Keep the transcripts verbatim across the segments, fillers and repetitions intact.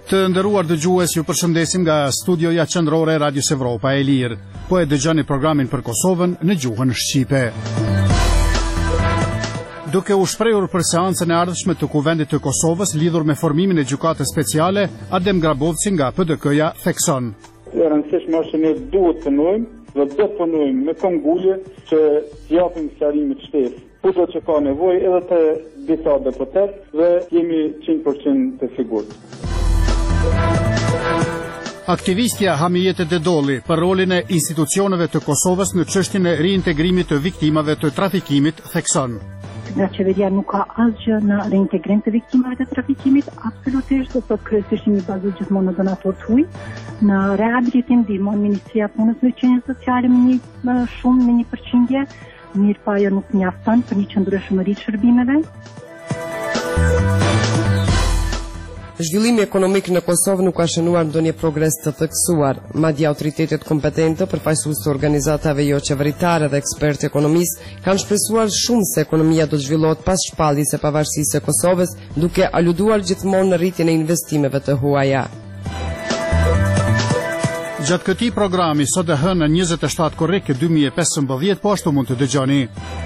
Të nderuar dëgjues, ju përshëndesim nga studioja qendrore e Radios Evropa e Lirë. Po e dëgjoni programin për Kosovën në gjuhën shqipe. Duke u shprehur për seancën e ardhshme të Kuvendit të Kosovës lidhur me formimin e gjykatës speciale, Adem Grabovci nga P D K-ja thekson. E rëndësishme është që ne duhet të punojmë dhe do të punojmë me këmbgulje që japim sqarime të shtesë. Kudo që ka nevojë edhe të disa deputet dhe jemi njëqind përqind të sigurt. Aktivistja Hamijete Dedolli për rolin e institucioneve të Kosovës në çështjen e reintegrimit të viktimave të trafikimit thekson. Nga qeveria nuk ka asgjë në reintegrim të viktimave të trafikimit, absolutisht, sot kryesisht një bazë gjithmonë në donator të huaj. Në rehabilitim ndihmon Ministria e Punës dhe Qenies Sociale me një më shumë me një përqindje, mirë pa ajo nuk mjafton për një qëndrueshmëri të shërbimeve. Zhvillimi ekonomik në Kosovë nuk ka shënuar ndonjë progres të theksuar. Madje autoritetet kompetente, përfaqësues të organizatave jo qeveritare dhe ekspertë ekonomistë kanë shpresuar shumë se ekonomia do të zhvillohet pas shpalljes së pavarësisë së Kosovës, duke aluduar gjithmonë në rritjen e investimeve të huaja. Gjatë këtij programi sot e hënë njëzet e shtatë korrik dy mijë e pesëmbëdhjetë, po ashtu mund të dëgjoni.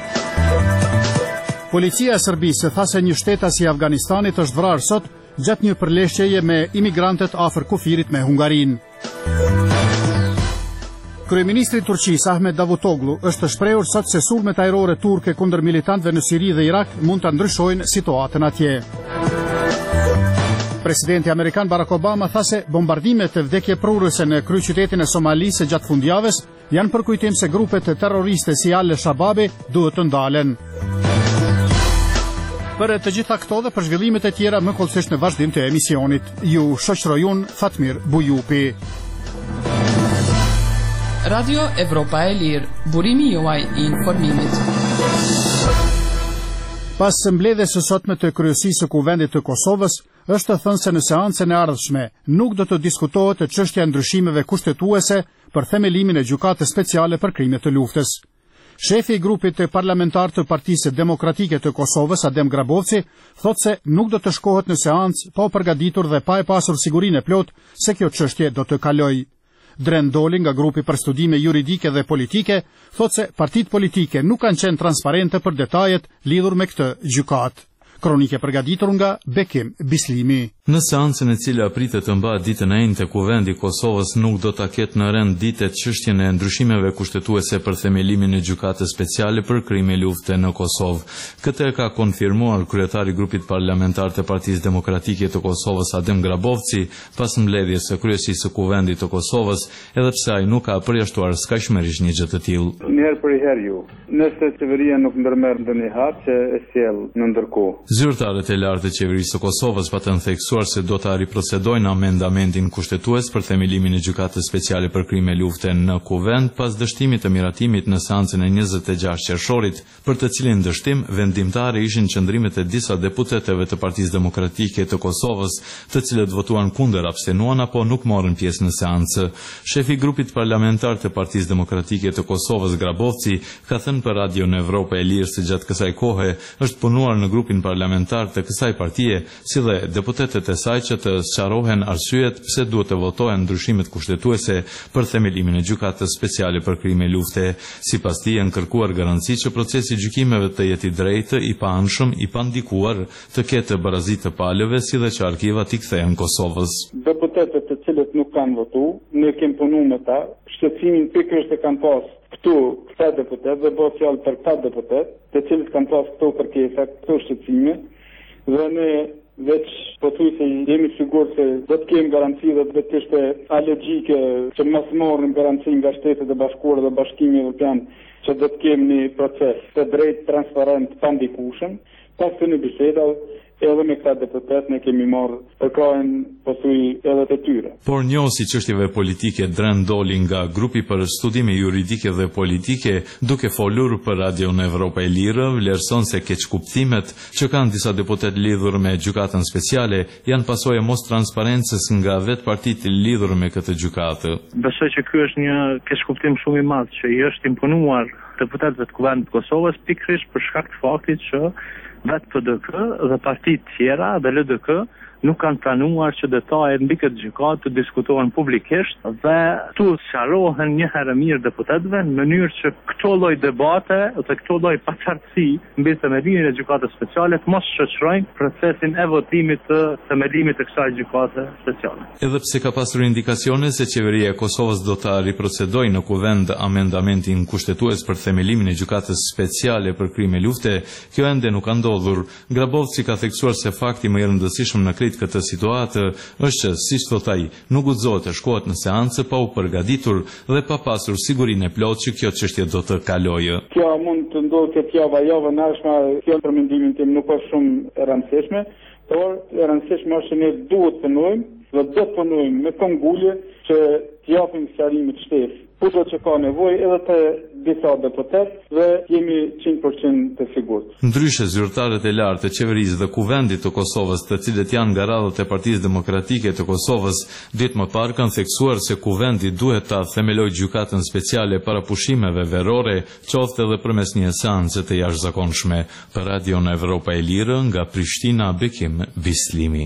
Policia e Serbisë tha se një shtetas i Afganistanit është vrarë sot gjatë një përleshjeje me imigrantët afër kufirit me Hungarinë. Kryeministri i Turqisë Ahmet Davutoglu është shprehur sot se sulmet ajrore turke kundër militantëve në Siri dhe Irak mund ta ndryshojnë situatën atje. Presidenti amerikan Barack Obama tha se bombardimet e vdekjeprurëse në kryeqytetin e Somalisë gjatë fundjavës janë për kujtim se grupet terroriste si Al-Shababi duhet të ndalen. Për të gjitha këto dhe për zhvillimet e tjera më kollësisht në vazhdim të emisionit. Ju shoqëroj unë Fatmir Bujupi. Radio Evropa e Lirë, burimi juaj i informimit. Pas mbledhjes së sotme të kryesisë së Kuvendit të Kosovës, është thënë se në seancën e ardhshme nuk do të diskutohet çështja e ndryshimeve kushtetuese për themelimin e gjykatës speciale për krime të luftës. Shefi i grupit të parlamentar të Partisë Demokratike të Kosovës, Adem Grabovci, thot se nuk do të shkohet në seancë pa u përgatitur dhe pa e pasur sigurinë e plot se kjo çështje do të kalojë. Dren Doli nga grupi për studime juridike dhe politike thot se partitë politike nuk kanë qenë transparente për detajet lidhur me këtë gjykatë. Kronike përgatitur nga Bekim Bislimi. Në seancën e cila pritet të mbahet ditën e njëjtë, Kuvendi i Kosovës nuk do ta ketë në rend ditët çështjen e ndryshimeve kushtetuese për themelimin e gjykatës speciale për krime lufte në Kosovë. Këtë e ka konfirmuar kryetari i grupit parlamentar të Partisë Demokratike të Kosovës, Adem Grabovci, pas mbledhjes së kryesisë së Kuvendit të Kosovës, edhe pse ai nuk ka përjashtuar skajshmërisht një gjë të tillë. Njëherë për herë ju, nëse qeveria nuk ndërmerr ndonjë hap që e sjell në ndërkohë. Zyrtarët e lartë të qeverisë së Kosovës patën theksuar se do të riprocedojnë amendamentin kushtetues për themelimin e gjykatës speciale për krime lufte në Kuvend pas dështimit të miratimit në seancën e njëzet e gjashtë qershorit, për të cilin dështim vendimtare ishin qëndrimet e disa deputetëve të Partisë Demokratike të Kosovës, të cilët votuan kundër, abstenuan apo nuk morën pjesë në seancë. Shefi i grupit parlamentar të Partisë Demokratike të Kosovës, Grabovci, ka thënë për Radio në Evropa e Lirë se gjatë kësaj kohe është punuar në grupin parlamentar të kësaj partie, si dhe deputetët e saj që të sqarohen arsyet pse duhet të votohen ndryshimet kushtetuese për themelimin e gjykatës speciale për krime lufte. Sipas tij janë kërkuar garanci që procesi i gjykimeve të jetë i drejtë, i paanshëm, i pandikuar, të ketë barazi të palëve, si dhe që arkivat i kthehen Kosovës. Deputetët të cilët nuk kanë votuar, ne kemi punuar me ta, shqetësimin pikërisht e kanë pas këtu këta deputet dhe bëhet fjalë për këta deputet, të cilët kanë pas këto kërkesa, këto shqetësime, dhe ne veç po thuj se jemi sigur se do të kemi garanci dhe do të ishte alogjike që mos morrim garanci nga Shtetet e Bashkuara dhe Bashkimi Evropian që do të kemi një proces të drejtë, transparent, pa ndikueshëm. Pas këtyre bisedave edhe me këta deputet ne kemi marrë përkrajen pasuj edhe të tyre. Por njohësi çështjeve politike Dren Doli nga grupi për studime juridike dhe politike, duke folur për Radio në Evropa e Lirë, vlerëson se keqkuptimet që kanë disa deputet lidhur me gjykatën speciale janë pasojë mos transparencës nga vetë partitë lidhur me këtë gjykatë. Besoj që ky është një keqkuptim shumë i madh që i është imponuar deputetëve të Kuvendit të Kosovës pikërisht për shkak të faktit që vetë P D K dhe partitë tjera dhe L D K nuk kanë planuar që detajet mbi këtë gjykatë të diskutohen publikisht dhe tu sqarohen një herë mirë deputetëve në mënyrë që këto lloj debate ose këto lloj paqartësi mbi themelimin e gjykatës speciale të mos shoqërojnë procesin e votimit të themelimit të kësaj gjykate speciale. Edhe pse ka pasur indikacione se qeveria e Kosovës do ta riprocedojë në kuvend amendamentin kushtetues për themelimin e gjykatës speciale për krime lufte, kjo ende nuk ka ndodhur. Grabovci ka theksuar se fakti më i rëndësishëm në krejt këtë situatë është që, siç thot ai, nuk guxohet të shkohet në seancë pa u përgatitur dhe pa pasur sigurinë e plotë që kjo çështje do të kalojë. Kjo mund të ndodhë këtë javë, javë nashme, kjo për mendimin tim nuk është shumë e rëndësishme, por e rëndësishme është që ne duhet të punojmë dhe do të punojmë me këmbgulje që të japim sqarime të shtesë. Kudo që ka nevojë edhe të disa deputetë dhe jemi njëqind përqind të sigurt. Ndryshe, zyrtarët e lartë të qeverisë dhe kuvendit të Kosovës, të cilët janë nga radhët e Partisë Demokratike të Kosovës, ditë më parë kanë theksuar se kuvendi duhet ta themelojë gjykatën speciale para pushimeve verore, qoftë edhe përmes një seance të jashtëzakonshme. Për Radion Evropa e Lirë, nga Prishtina, Bekim Bislimi.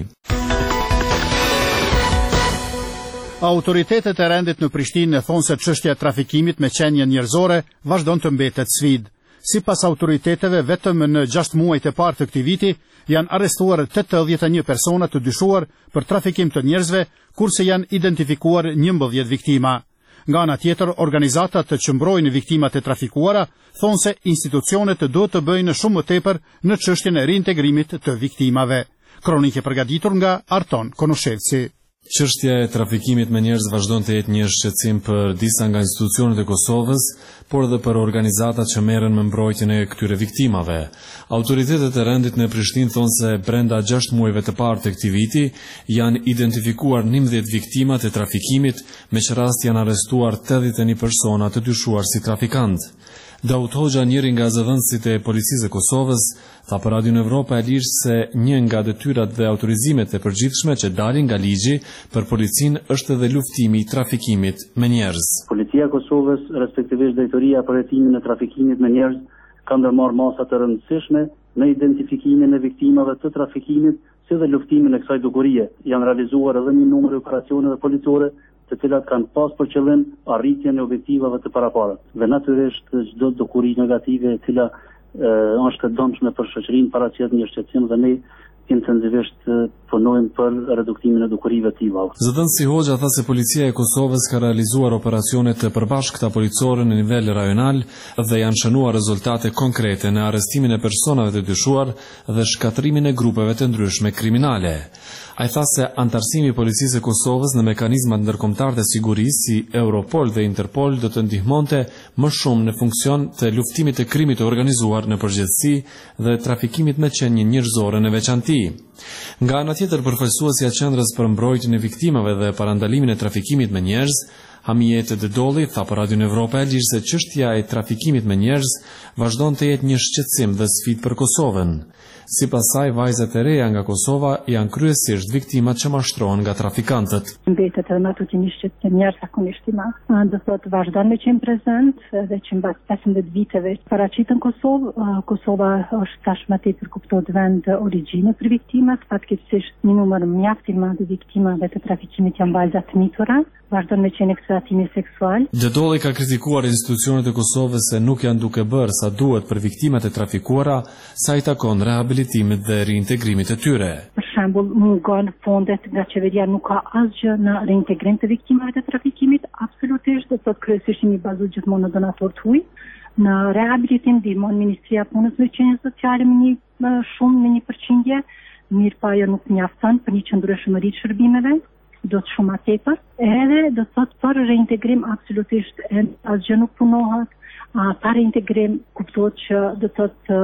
Autoritetet e rendit në Prishtinë thonë se çështja e trafikimit me qenie njerëzore vazhdon të mbetet sfidë. Sipas autoriteteve, vetëm në gjashtë muajt e parë të këtij viti janë arrestuar tetëdhjetë e një persona të dyshuar për trafikim të njerëzve, kurse janë identifikuar njëmbëdhjetë viktima. Nga ana tjetër, organizatat që mbrojnë viktimat e trafikuara thonë se institucionet duhet të bëjnë shumë më tepër në çështjen e rintegrimit të viktimave. Kronikë e përgatitur nga Arton Konoshevci. Çështja e trafikimit me njerëz vazhdon të jetë një shqetësim për disa nga institucionet e Kosovës, por edhe për organizatat që merren me mbrojtjen e këtyre viktimave. Autoritetet e rendit në Prishtinë thonë se brenda gjashtë muajve të parë të këtij viti janë identifikuar njëmbëdhjetë viktima të trafikimit, me që rast janë arrestuar tetëdhjetë e një persona të dyshuar si trafikantë. Daud Hoxha, njëri nga zëdhënësit e policisë e Kosovës, tha për Radion Evropa e Lirë se një nga detyrat dhe autorizimet e përgjithshme që dalin nga ligji për policinë është edhe luftimi i trafikimit me njerëz. Policia e Kosovës, respektivisht drejtoria për hetimin e trafikimit me njerëz, ka ndërmarrë masa të rëndësishme në identifikimin e viktimave të trafikimit, si dhe luftimin e kësaj dukurie. Janë realizuar edhe një numër operacioneve policore të cilat kanë pas për qëllim arritjen e objektivave të paraparët. Dhe natyrisht çdo dukuri negative e cila e, është e dëmshme për shoqërinë paraqet një shqetësim dhe ne intensivisht punojmë për reduktimin e dukurive të tilla. Zëdhënësi Hoxha tha se policia e Kosovës ka realizuar operacione të përbashkëta policore në nivel rajonal dhe janë shënuar rezultate konkrete në arrestimin e personave të dyshuar dhe shkatrimin e grupeve të ndryshme kriminale. Ai tha se antarësimi i policisë e Kosovës në mekanizmat ndërkombëtar të sigurisë si Europol dhe Interpol do të ndihmonte më shumë në funksion të luftimit të krimit të organizuar në përgjithësi dhe trafikimit me qenie njerëzore në veçanti. Nga ana tjetër, përfaqësuesja e Qendrës për mbrojtjen e viktimave dhe parandalimin e trafikimit me njerëz, Hamiet Dedolli, tha për Radion Evropa e Lirë se çështja e trafikimit me njerëz vazhdon të jetë një shqetësim dhe sfidë për Kosovën. Sipas saj, vajzat e reja nga Kosova janë kryesisht viktimat që mashtrohen nga trafikantët. Mbetet edhe ato që një shqetësim jashtëzakonisht i madh. Do thotë vazhdon me qenë prezent dhe që mbas pesëmbëdhjetë viteve paraqiten në Kosovë. Kosova është tashmë tepër kuptohet vend origjine për viktimat, fatkeqësisht një numër mjaft i madh viktimave të trafikimit janë vajza të mitura. Vazhdon me qenë eksploatimi seksual. Dedolli ka kritikuar institucionet e Kosovës se nuk janë duke bërë sa duhet për viktimat e trafikuara, sa i takon rehabilitimit dhe reintegrimit të tyre. Për shembull, mungon fondet nga qeveria, nuk ka asgjë në reintegrim të viktimave të trafikimit, absolutisht, do thotë kryesisht i bazuar gjithmonë në donator të huaj. Në rehabilitim ndihmon Ministria e Punës dhe Qenies Sociale me një shumë me një përqindje, mirë pa ajo nuk mjafton për një qëndrueshmëri të shërbimeve. Do të shumë tepër, edhe do të thotë për reintegrim absolutisht asgjë nuk punohet. Pa reintegrim kuptohet që do të thotë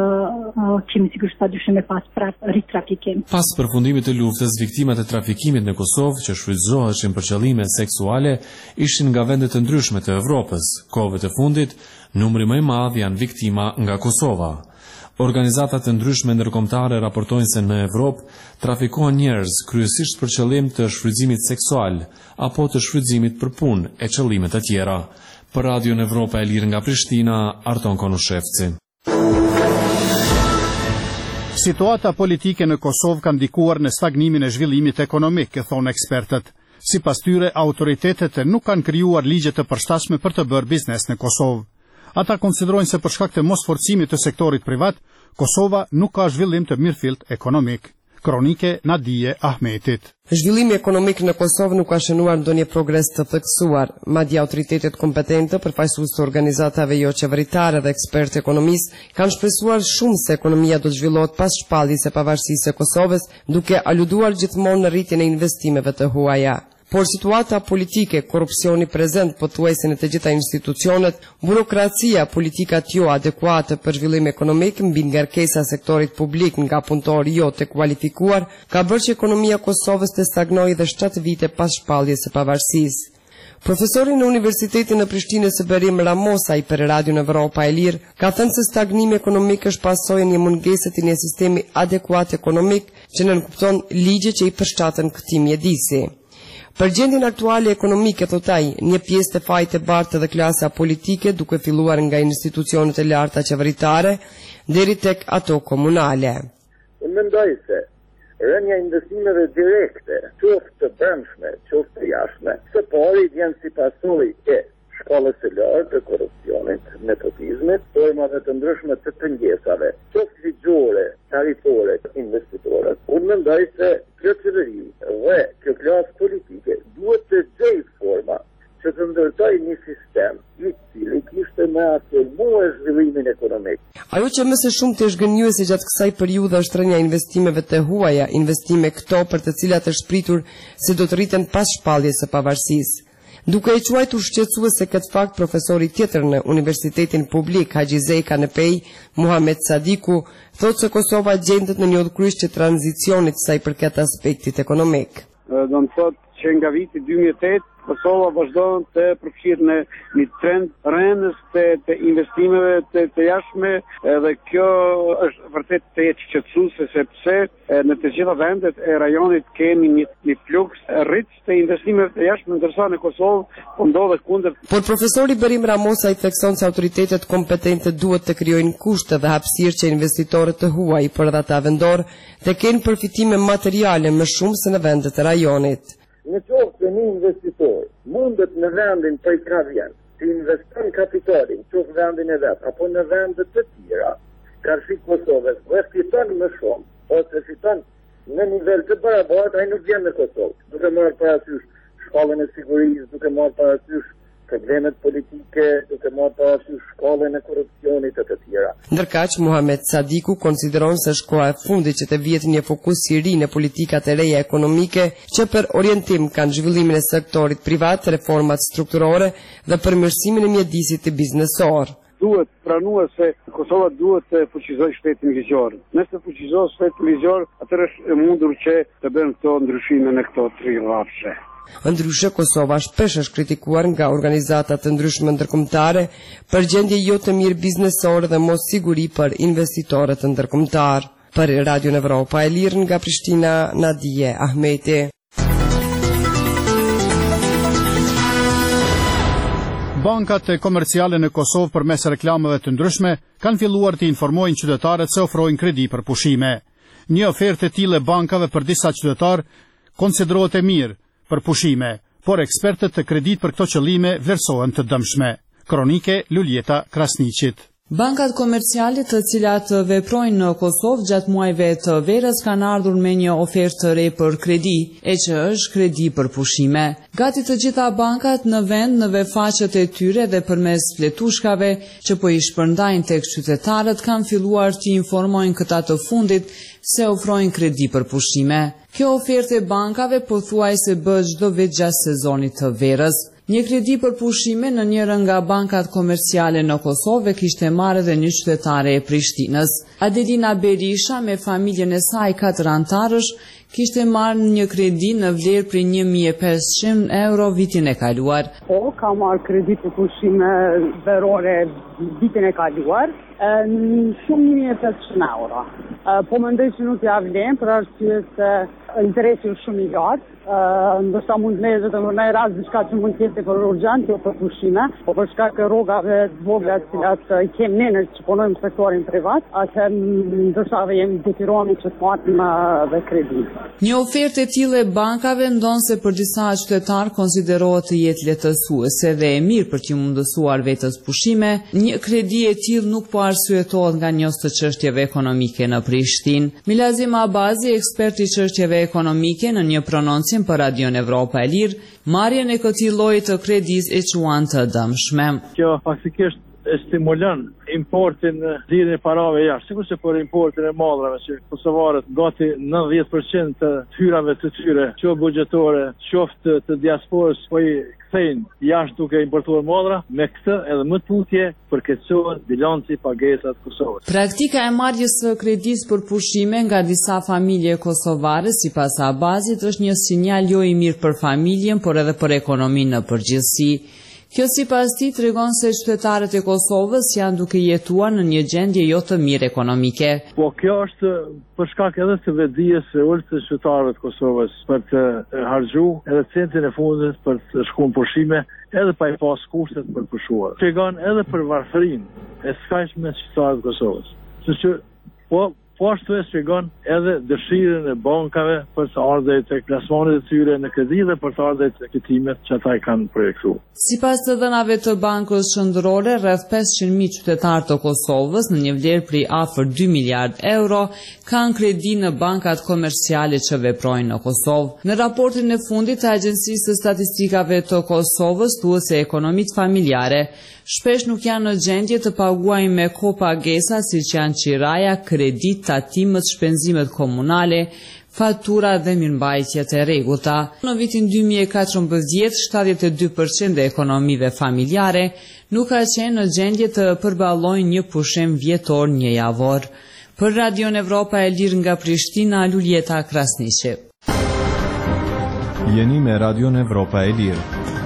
kemi sigurisht padyshim me pas prap ritrafikim. Pas përfundimit të luftës, viktimat e trafikimit në Kosovë që shfrytëzoheshin për qëllime seksuale ishin nga vende të ndryshme të Evropës. Kohëve të fundit, numri më i madh janë viktima nga Kosova. Organizatat të ndryshme ndërkombëtare raportojnë se në Evropë trafikohen njerëz kryesisht për qëllim të shfrytëzimit seksual apo të shfrytëzimit për punë e qëllime të tjera. Për Radion Evropa e Lirë nga Prishtina, Arton Konoshevci. Situata politike në Kosovë ka ndikuar në stagnimin e zhvillimit ekonomik, e thonë ekspertët. Sipas tyre, autoritetet nuk kanë krijuar ligje të përshtatshme për të bërë biznes në Kosovë. Ata konsiderojnë se për shkak të mosforcimit të sektorit privat, Kosova nuk ka zhvillim të mirëfillt ekonomik. Kronike Nadije Ahmetit. Zhvillimi ekonomik në Kosovë nuk ka shënuar ndonjë progres të theksuar, madje autoritetet kompetente, përfaqësues të organizatave jo qeveritare dhe ekspertë ekonomistë kanë shpresuar shumë se ekonomia do të zhvillohet pas shpalljes së pavarësisë së Kosovës, duke aluduar gjithmonë në rritjen e investimeve të huaja. Por situata politike, korrupsioni prezent pothuajse në të gjitha institucionet, burokracia, politikat jo adekuate për zhvillim ekonomik, mbi ngarkesa e sektorit publik nga punëtorë jo të kualifikuar, ka bërë që ekonomia e Kosovës të stagnojë dhe shtatë vite pas shpalljes së pavarësisë. Profesori në Universitetin në Prishtinë së Berim Ramosaj për Radion Evropa e Lirë ka thënë se stagnimi ekonomik është pasojë një mungese të një sistemi adekuat ekonomik që nënkupton ligje që i përshtaten këtij mjedisi. Për gjendjen aktuale ekonomike, thotaj, një pjesë të fajit të bartë dhe klasa politike duke filluar nga institucionet e larta qeveritare deri tek ato komunale. Unë mendoj se rënja investimeve direkte, qoftë të brendshme, qoftë të jashtme, së pari vjen si pasojë e shkallës së lartë të korrupsionit, nepotizmit, formave të ndryshme të pengesave, qoftë ligjore, tarifore, investitore. Unë mendoj se kjo qeveri dhe kjo klasë politike duhet të gjejë forma që të ndërtoj një sistem i cili kishte me afirmuar zhvillimin ekonomik. Ajo që më së shumti është gënjyese gjatë kësaj periudhe është rënja e investimeve të huaja, investime këto për të cilat është pritur se do të rriten pas shpalljes së pavarësisë. Duke e quajtur shqetësuese këtë fakt, profesori tjetër në Universitetin Publik Haxhi Zeka në Pej, Muhamet Sadiku, thotë se Kosova gjendet në një udhkryq të tranzicionit sa i përket aspektit ekonomik. Do të thotë që nga viti dy mijë e tetë Kosova vazhdon të përfshirë në një trend rënës të, të investimeve të, të jashtme, dhe kjo është vërtet të jetë shqetësuese sepse në të gjitha vendet e rajonit kemi një, një fluks rritës të investimeve të jashtme, ndërsa në Kosovë po ndodhet kundër. Por profesori Berim Ramosaj thekson se autoritetet kompetente duhet të krijojnë kushte dhe hapësirë që investitorët të huaj, por edhe ata vendor, të kenë përfitime materiale më shumë se në vendet e rajonit. Në qoftë se një investitor mundet në vendin për i ka vjen, të investon kapitalin, qoftë vendin e vetë, apo në vendet të tjera, karshi Kosovës, dhe fiton më shumë, ose fiton në nivel të barabartë, ai nuk vjen në Kosovë, duke marrë parasysh shkallën e sigurisë, duke marrë parasysh problemet politike, duke marrë parasysh shkallën e korrupsionit e të tjera. Ndërkaq, Muhamet Sadiku konsideron se është koha e fundit që të vihet një fokus i ri në politikat e reja ekonomike që për orientim kanë zhvillimin e sektorit privat, reformat strukturore dhe përmirësimin e mjedisit të biznesor. Duhet pranuar se Kosova duhet të fuqizojë shtetin ligjor. Nëse fuqizohet shteti ligjor, atëherë është e mundur që të bëjnë këto ndryshime në këto tri rrafshe. Ndryshe, Kosova shpesh është kritikuar nga organizata të ndryshme ndërkombëtare për gjendje jo të mirë biznesore dhe mos siguri për investitorët ndërkombëtar. Për Radio Evropa e Lirë nga Prishtina, Nadije Ahmeti. Bankat e komerciale në Kosovë përmes reklamave të ndryshme kanë filluar të informojnë qytetarët se ofrojnë kredi për pushime. Një ofertë e tillë e bankave për disa qytetarë konsiderohet e mirë për pushime, por ekspertët të kredit për këto qëllime vlerësohen të dëmshme. Kronike Luljeta Krasniqit. Bankat komerciale të cilat veprojnë në Kosovë gjatë muajve të verës kanë ardhur me një ofertë të re për kredi, e që është kredi për pushime. Gati të gjitha bankat në vend në vefaqet e tyre dhe përmes fletushkave që po i shpërndajnë tek qytetarët kanë filluar të informojnë këta të fundit se ofrojnë kredi për pushime. Kjo ofertë e bankave pothuajse bëhet çdo vit gjatë sezonit të verës. Një kredi për pushime në njërën nga bankat komerciale në Kosovë kishte marrë dhe një qytetare e Prishtinës. Adelina Berisha me familjen e saj katër antarësh kishte marrë një kredi në vlerë për një mijë e pesëqind euro vitin e kaluar. Po, ka marrë kredi për pushime verore vitin e kaluar, në shumë një mijë e pesëqind euro. Po mendoj që nuk ja vlen për arsye se interesi është shumë i lartë. Uh, ndoshta mund të merret vetëm në rast diçka që mund të jetë për urgjent, jo për pushime, po për shkak të rrogave të vogla të cilat i kemi ne në që punojmë në sektorin privat, atëherë ndoshta jemi detyruar që të marrim dhe kredi. Një ofertë e tillë e bankave ndonse për disa qytetar konsiderohet të jetë lehtësuese dhe e mirë për të mundësuar vetes pushime. Një kredi e tillë nuk po arsyetohet nga njohës të çështjeve ekonomike në Prishtinë. Milazim Abazi, ekspert i çështjeve ekonomike, në një prononcim për Radion Evropa e Lirë, marrjen e këtij lloji të kredisë e quan të dëmshme. Kjo faktikisht e stimulon importin dhirën e parave jashtë, sigurisht që për importin e madrave që kosovarët gati nëntëdhjetë përqind të hyrave të tyre, qoftë buxhetore, qoftë të diasporës, po i kthejnë jashtë duke importuar madra, me këtë edhe më tutje përkeqësohet bilanci pagesat Kosovës. Praktika e marrjes së kredisë për pushime nga disa familje kosovare, sipas Abazit, është një sinjal jo i mirë për familjen, por edhe për ekonominë në përgjithësi. Kjo sipas tij tregon se qytetarët e Kosovës janë duke jetuar në një gjendje jo të mirë ekonomike. Po kjo është për shkak edhe të vetdijes së ulët të qytetarëve të Kosovës për të harxhuar edhe centin e fundit për të shkuar në pushime, edhe pa i pas kushtet për pushuar. Tregon edhe për varfërinë e skajshme të qytetarëve të Kosovës. Sepse po Po ashtu e shpjegon edhe dëshirën e bankave për të ardhur tek plasmanet e tyre në kredi dhe për të ardhur tek kërketimet që ata i kanë projektuar. Sipas të dhënave të Bankës Qendrore, rreth pesëqind mijë qytetarë të Kosovës në një vlerë prej afër dy miliard euro kanë kredi në bankat komerciale që veprojnë në Kosovë. Në raportin e fundit të Agjencisë së Statistikave të Kosovës thuhet se ekonomitë familjare shpesh nuk janë në gjendje të paguajnë me kohë pagesa siç janë qiraja, kredit, tatimet, shpenzimet komunale, fatura dhe mirëmbajtjet e rregullta. Në vitin dy mijë e katërmbëdhjetë, shtatëdhjetë e dy përqind e ekonomive familjare nuk ka qenë në gjendje të përballojnë një pushim vjetor një javor. Për Radion Evropa e Lirë nga Prishtina, Luljeta Krasniqi. Jeni me Radion Evropa e Lirë.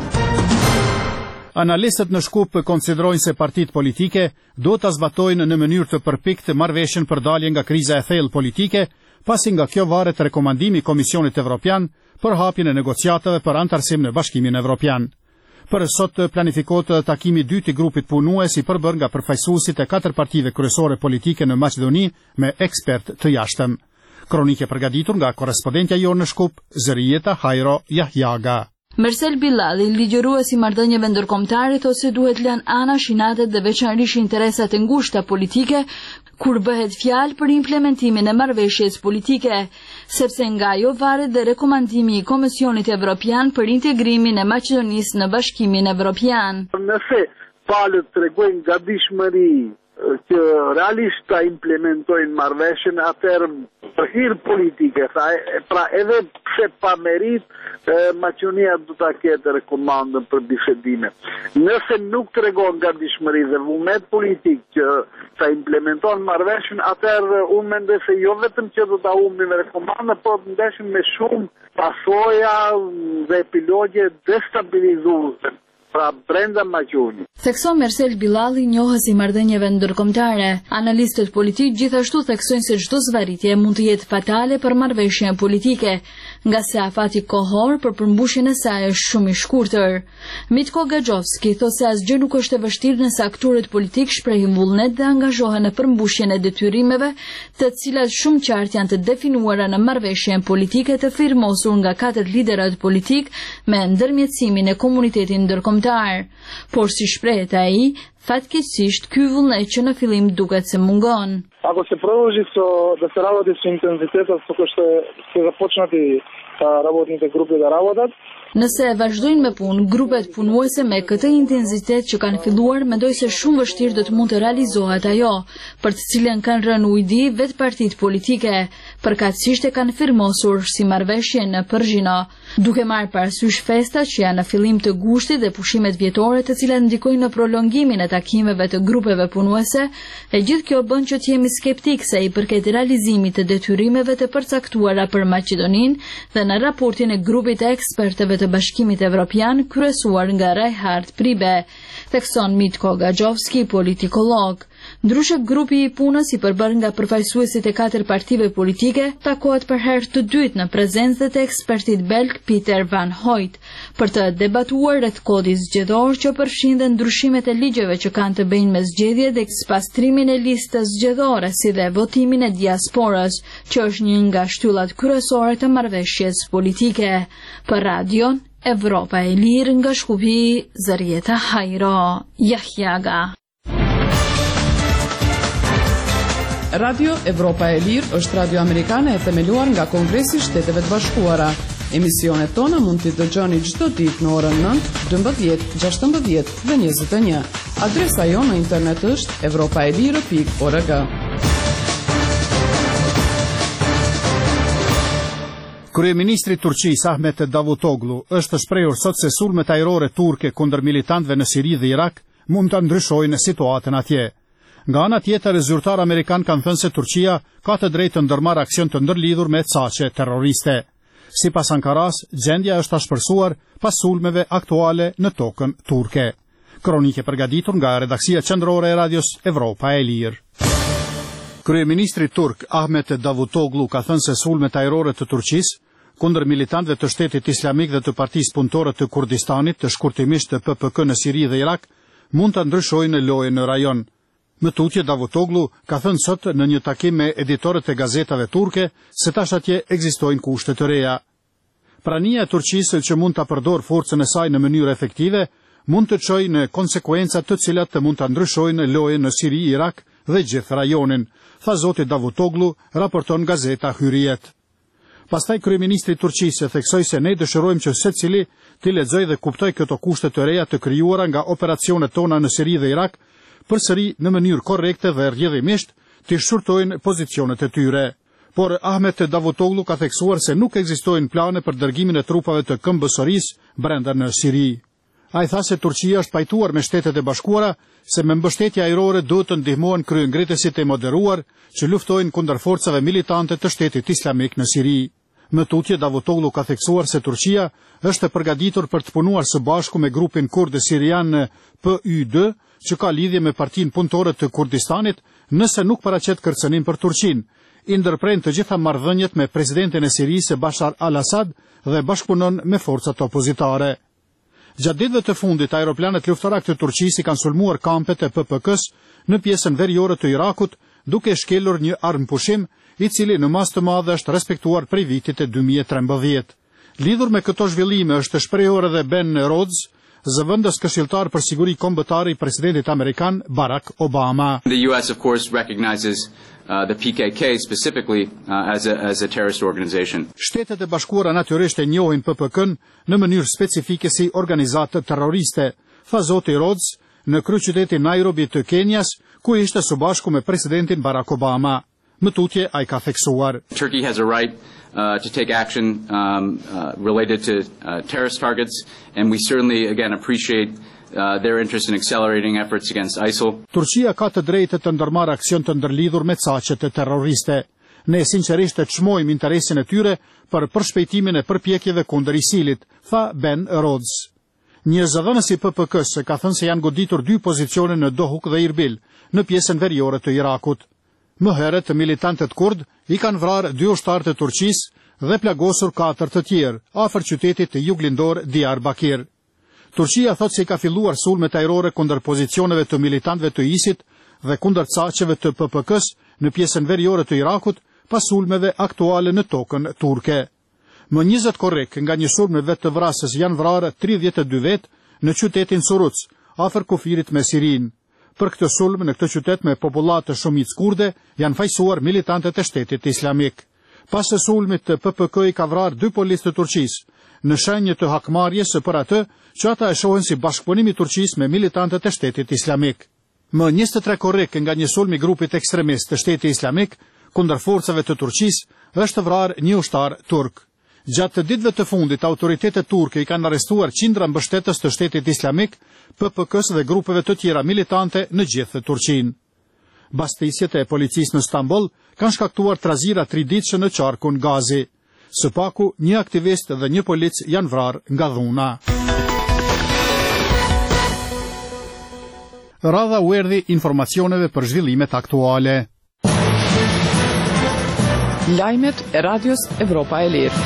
Analistët në Shkup konsiderojnë se partitë politike do të zbatojnë në mënyrë të përpikt marrëveshjen për dalje nga kriza e thellë politike, pasi nga kjo varet rekomandimi i Komisionit Evropian për hapjen e negociatave për antarësim në Bashkimin Evropian. Për sot planifikohet takimi i dytë i grupit punues i përbërë nga përfaqësuesit e katër partive kryesore politike në Maqedoni me ekspert të jashtëm. Kronike përgatitur nga korrespondentja jonë në Shkup, Zërijeta Hajro Jahjaga. Mersel Bilali, ligjëruesi i marrëdhënieve ndërkombëtare, thotë se duhet lënë anash inatet dhe veçanërisht interesat e ngushta politike kur bëhet fjalë për implementimin e marrëveshjes politike, sepse nga ajo varet dhe rekomandimi i Komisionit Evropian për integrimin e Maqedonisë në Bashkimin Evropian. Nëse palët tregojnë gatishmëri që realisht ta implementojnë marrëveshjen, atëherë për hir politike, pra edhe pse pa merit, Maqedonia do ta ketë rekomandën për bisedime. Nëse nuk tregon gatishmëri dhe vullnet politik që ta implementon marrëveshjen, atëherë unë mendoj se jo vetëm që do ta humbin rekomandën, por ndeshin me shumë pasoja dhe epilogje destabilizuese pra brenda Maqedonisë. Thekson Mersel Bilali, njohës i marrëdhënieve ndërkombëtare. Analistët politik gjithashtu theksojnë se çdo zvarritje mund të jetë fatale për marrëveshjen politike, nga se afati kohor për përmbushjen e saj është shumë i shkurtër. Mitko Gaxhovski thotë se asgjë nuk është e vështirë nëse aktorët politik shprehin vullnet dhe angazhohen në përmbushjen e detyrimeve, të cilat shumë qartë janë të definuara në marrëveshjen politike të firmosur nga katër liderët politik me ndërmjetësimin e komunitetit ndërkombëtar. Por si shprehet ai, fatkeqësisht ky vullnet që në fillim duket se mungon. Ako se продолжи со да се работи со интензитетот со кој што се започнати работните групи да работат. Nëse vazhdojnë me punë, grupet punuese me këtë intensitet që kanë filluar, mendoj se shumë vështirë do të mund të realizohet ajo, për të cilën kanë rënë ujdi vetë partitë politike, përkatësisht e kanë firmosur si marrëveshje në Përgjino, duke marrë parasysh festat që janë në fillim të gushtit dhe pushimet vjetore të cilat ndikojnë në prolongimin e takimeve të grupeve punuese, e gjithë kjo bën që të jemi skeptik sa i përket realizimit të detyrimeve të përcaktuara për Maqedoninë dhe në raportin e grupit të ekspertëve të Bashkimit Evropian kryesuar nga Reinhard Pribe, thekson Mitko Gaxhovski, politikolog. Ndryshe, grupi i punës i përbër nga përfaqësuesit e katër partive politike takohet për herë të dytë në prezencë të ekspertit belg Pieter van Hooyd për të debatuar rreth kodit zgjedhor që përfshin dhe ndryshimet e ligjeve që kanë të bëjnë me zgjedhjet dhe ekspastrimin e listës zgjedhore si dhe votimin e diasporës, që është një nga shtyllat kryesore të marrëveshjes politike. Për radion Evropa e Lirë nga Shkupi, Zarieta Hajro, Jahjaga. Radio Evropa e Lirë është radio amerikane e themeluar nga Kongresi i Shteteve të Bashkuara. Emisionet tona mund t'i dëgjoni çdo ditë në orën nëntë, dymbëdhjetë, gjashtëmbëdhjetë dhe njëzet e një. Adresa jonë në internet është evropaelire pikë org. Kryeministri i Turqisë Ahmet Davutoglu është shprehur sot se sulmet ajrore turke kundër militantëve në Siri dhe Irak mund ta ndryshojnë situatën atje. Nga ana tjetër, zyrtar amerikan kanë thënë se Turqia ka të drejtë të ndërmarrë aksion të ndërlidhur me caqe terroriste. Sipas Ankaras, gjendja është ashpërsuar pas sulmeve aktuale në tokën turke. Kronike përgatitur nga redaksia qendrore e radios Evropa e Lirë. Kryeministri turk Ahmet Davutoglu ka thënë se sulmet ajrore të Turqisë kundër militantëve të Shtetit Islamik dhe të Partisë Punëtore të Kurdistanit, të shkurtimisht të P P K në Siri dhe Irak, mund ta ndryshojnë lojën në rajon. Më tutje, Davutoglu ka thënë sot në një takim me editorët e gazetave turke se tash atje ekzistojnë kushte të reja. Prania e Turqisë që mund ta përdor forcën e saj në mënyrë efektive mund të çojë në konsekuenca të cilat të mund ta ndryshojnë lojën në Siri, Irak dhe gjithë rajonin, tha zoti Davutoglu, raporton gazeta Hürriyet. Pastaj kryeministri i Turqisë theksoi se ne dëshirojmë që secili të lexojë dhe kuptojë këto kushte të reja të krijuara nga operacionet tona në Siri dhe Irak, përsëri në mënyrë korrekte dhe rrjedhimisht të shurtojnë pozicionet e tyre. Por Ahmet Davutoglu ka theksuar se nuk ekzistojnë plane për dërgimin e trupave të K M B S-së brenda në Siri. Ai tha se Turqia është pajtuar me Shtetet e Bashkuara se me mbështetje ajrore duhet të ndihmohen kryengritësit e moderuar që luftojnë kundër forcave militante të Shtetit Islamik në Siri. Më tutje, Davutoglu ka theksuar se Turqia është e përgatitur për të punuar së bashku me grupin kurde sirian P Y D, që ka lidhje me Partinë Punëtore të Kurdistanit, nëse nuk paraqet kërcënim për Turqinë, i ndërpren të gjitha marrëdhëniet me presidentin e Sirisë Bashar al-Assad dhe bashkëpunon me forcat opozitare. Gjatë ditëve të fundit, aeroplanet luftarak të Turqisë kanë sulmuar kampet e P P K-s në pjesën veriore të Irakut, duke shkelur një armpushim i cili në mas të madhe është respektuar prej vitit e dy mijë e trembëdhjetë. Lidhur me këto zhvillime është shprehur edhe Ben Rhodes, zëvendës këshilltar për siguri kombëtare i presidentit amerikan Barack Obama. The U S of course recognizes uh, the P K K specifically uh, as a as a terrorist organization. Shtetet e Bashkuara natyrisht e njohin P P K-n në mënyrë specifike si organizatë terroriste, tha zoti Rhodes në kryeqytetin Nairobi të Kenjas, ku ishte së bashku me presidentin Barack Obama. Më tutje ai ka theksuar. Turkey has a right uh, to take action um, uh, related to uh, terrorist targets, and we certainly again appreciate uh, their interest in accelerating efforts against ISIL. Turqia ka të drejtë të ndërmarrë aksion të ndërlidhur me caqet e terroriste. Ne sinqerisht e çmojmë interesin e tyre për përshpejtimin e përpjekjeve kundër ISIL-it, tha Ben Rhodes. Një zëdhënës i P P K-s ka thënë se janë goditur dy pozicione në Dohuk dhe Irbil, në pjesën veriore të Irakut. Më herët, militantët kurd i kanë vrarë dy ushtarë të Turqisë dhe plagosur katër të tjerë, afër qytetit të juglindor Diyarbakir. Turqia thot se i ka filluar sulmet ajrore kundër pozicioneve të militantëve të ISIL dhe kundër caqeve të P P K-s në pjesën veriore të Irakut pas sulmeve aktuale në tokën turke. Më njëzet korrek nga një sulm në vetë të vrasës janë vrarë tridhjetë e dy vetë në qytetin Suruc, afër kufirit me Sirin. Për këtë sulm në këtë qytet me popullatë të shumicë kurde janë fajsuar militantët e Shtetit Islamik. Pas së sulmit të P P K i ka vrarë dy policë të Turqisë, në shenjë të hakmarrjes për atë që ata e shohin si bashkëpunim i Turqisë me militantët e Shtetit Islamik. Më njëzet e tre korrek nga një sulm i grupit ekstremist të Shtetit Islamik kundër forcave të Turqisë është vrarë një ushtar turk. Gjatë të ditëve të fundit, autoritetet turke i kanë arrestuar qindra mbështetës të Shtetit Islamik, P P K-s dhe grupeve të tjera militante në gjithë Turqinë. Bastisjet e policisë në Stamboll kanë shkaktuar trazira triditshme në qarkun Gazi. Së paku, një aktivist dhe një polic janë vrarë nga dhuna. radha u erdhi informacioneve për zhvillimet aktuale. Lajmet e Radios Evropa e Lirë.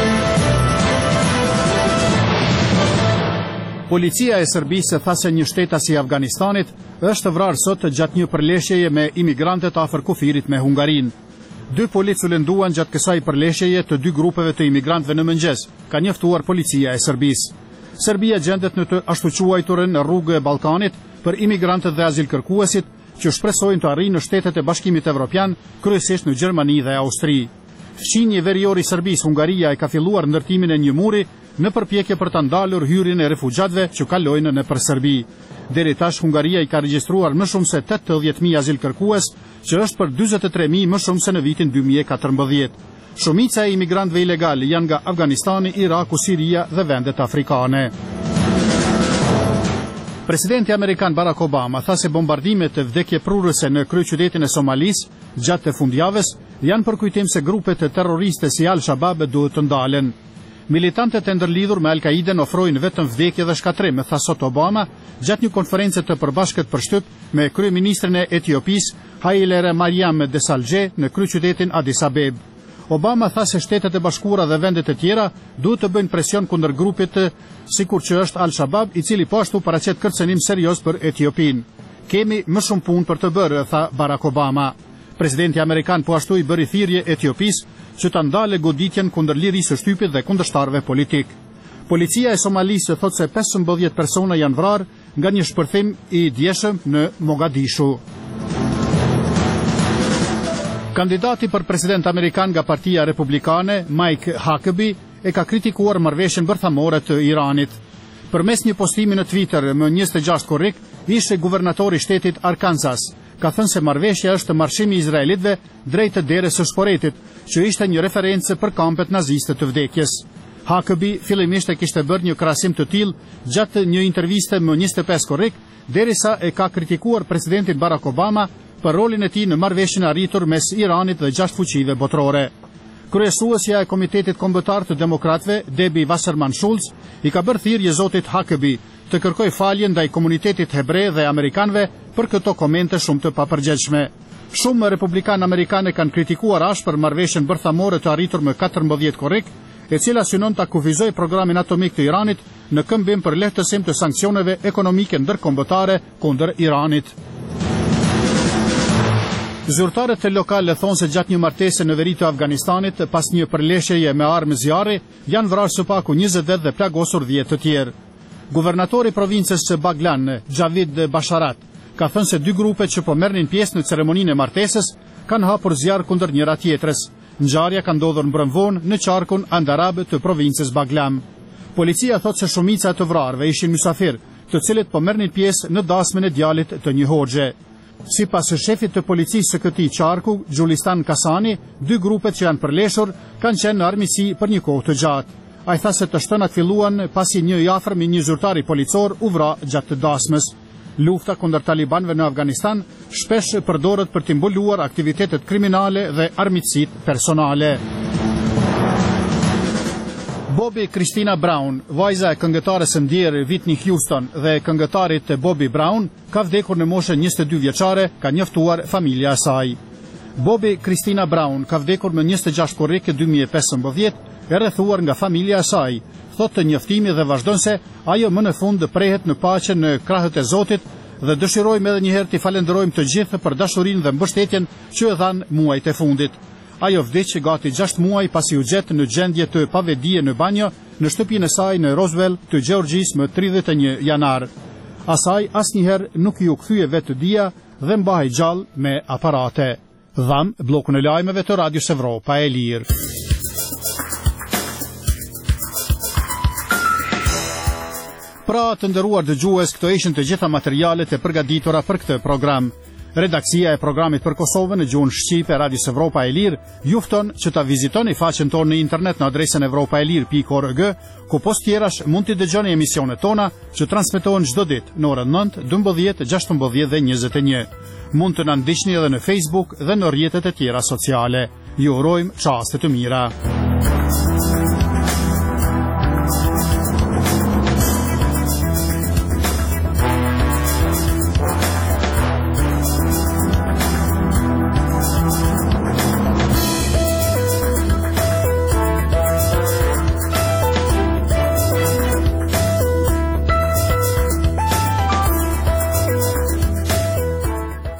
Policia e Serbisë tha se një shtetas i Afganistanit është vrarë sot gjatë një përleshjeje me imigrantët afër kufirit me Hungarinë. Dy policë u lënduan gjatë kësaj përleshjeje të dy grupeve të imigrantëve në mëngjes, ka njoftuar policia e Serbisë. Serbia gjendet në të ashtu quajturën rrugë e Ballkanit për imigrantët dhe azilkërkuesit që shpresojnë të arrijnë në Shtetet e Bashkimit Evropian, kryesisht në Gjermani dhe Austri. Fqinji verior i Serbisë, Hungaria e ka filluar ndërtimin e një muri në përpjekje për ta ndalur hyrjen e refugjatëve që kalojnë nëpër Serbi. Deri tash Hungaria i ka regjistruar më shumë se tetëdhjetë mijë azilkërkues, që është për dyzet e tre mijë më shumë se në vitin dy mijë e katërmbëdhjetë. Shumica e imigrantëve ilegal janë nga Afganistani, Iraku, Siria dhe vendet afrikane. Presidenti amerikan Barack Obama tha se bombardimet e vdekjeprurëse në kryeqytetin e Somalis gjatë të fundjavës janë përkujtim se grupet terroriste si Al-Shabaab duhet të ndalen. Militantët e ndërlidhur me Al-Qaiden ofrojnë vetëm vdekje dhe shkatrim, tha sot Obama gjatë një konferencë të përbashkët për shtyp me kryeministrin e Etiopisë Haile Mariam Desalegn në kryeqytetin Addis Abeb. Obama tha se Shtetet e Bashkuara dhe vendet e tjera duhet të bëjnë presion kundër grupit sikur që është Al-Shabaab, i cili po ashtu paraqet kërcënim serioz për Etiopinë. Kemi më shumë punë për të bërë, tha Barack Obama. Presidenti amerikan po ashtu i bëri thirrje Etiopisë që ta ndale goditjen kundër lirisë së shtypit dhe kundërshtarëve politik. Policia e Somalisë thotë se pesëmbëdhjetë persona janë vrarë nga një shpërthim i djeshëm në Mogadishu. Kandidati për president amerikan nga Partia Republikane, Mike Huckabee, e ka kritikuar marrëveshjen bërthamore të Iranit. Përmes një postimi në Twitter më njëzet e gjashtë korrik, ishte guvernatori i shtetit Arkansas ka thënë se marrëveshja është marshimi i izraelitëve drejt të derës së shporetit, që ishte një referencë për kampet naziste të vdekjes. Huckabee fillimisht e kishte bërë një krahasim të tillë gjatë një interviste më njëzet e pesë korrik, derisa e ka kritikuar presidentin Barack Obama për rolin e tij në marrëveshjen arritur mes Iranit dhe gjashtë fuqive botërore. Kryesuesja e Komitetit Kombëtar të Demokratëve, Debbie Wasserman Schultz, i ka bërë thirrje zotit Huckabee të kërkoj falje ndaj komunitetit hebre dhe amerikanëve për këto komente shumë të papërgjegjshme. Shumë republikanë amerikanë kanë kritikuar ashpër marrëveshjen bërthamore të arritur më katërmbëdhjetë korrik, e cila synon ta kufizojë programin atomik të Iranit në këmbim për lehtësim të sanksioneve ekonomike ndërkombëtare kundër Iranit. Zyrtarët e lokale thonë se gjatë një martese në veri të Afganistanit, pas një përleshjeje me armë zjarri, janë vrarë së paku njëzet dhe plagosur dhjetë të tjerë. Guvernatori i provincës së Baglan, Javid Basharat, ka thënë se dy grupe që po merrnin pjesë në ceremoninë e martesës kanë hapur zjarr kundër njëra tjetrës. Ngjarja ka ndodhur mbrëmvon në qarkun Andarab të provincës Baglam. Policia thotë se shumica të vrarëve ishin mysafir, të cilët po merrnin pjesë në dasmën e djalit të një hoxhe. Sipas shefit të policisë së këtij qarku, Gjulistan Kasani, dy grupet që janë përleshur kanë qenë në armiqësi për një kohë të gjatë. Ai tha se të shtënat filluan pasi një i afërm i një zyrtari policor u vra gjatë të dasmës. Lufta kundër talibanëve në Afganistan shpesh përdoret për të mbuluar aktivitetet kriminale dhe armiqësitë personale. Bobby Christina Brown, vajza e këngëtares së ndjerë Whitney Houston dhe këngëtarit Bobby Brown, ka vdekur në moshën njëzet e dy vjeçare, ka njoftuar familja e saj. Bobby Christina Brown ka vdekur më njëzet e gjashtë korrik dy mijë e pesëmbëdhjetë, e rrethuar nga familja e saj. Thotë njoftimi dhe vazhdon se ajo më në fund prehet në paqe në krahët e Zotit dhe dëshirojmë edhe një herë t'i falenderojmë të gjithë për dashurinë dhe mbështetjen që e dhan muajt e fundit. Ajo vdiq gati gjashtë muaj pasi u gjet në gjendje të pavedije në banjo në shtëpinë e saj në Roswell të Gjeorgjisë më tridhjetë e një janar. Asaj asnjëherë nuk ju kthye vetë dia dhe mbahej gjallë me aparate. Dham bllokun e lajmeve të Radios Evropa e Lirë. Pra të nderuar dëgjues, këto ishin të gjitha materialet e përgatitura për këtë program. Redaksia e programit për Kosovën në gjuhën shqipe Radios Evropa e Lirë ju fton që ta vizitoni faqen tonë në internet në adresën evropaelir pikë org, ku post tjerash mund të dëgjoni emisionet tona që transmetohen çdo ditë në orën nëntë, dymbëdhjetë, gjashtëmbëdhjetë dhe njëzet e një. Mund të na ndiqni edhe në Facebook dhe në rrjetet e tjera sociale. Ju urojmë çaste të mira.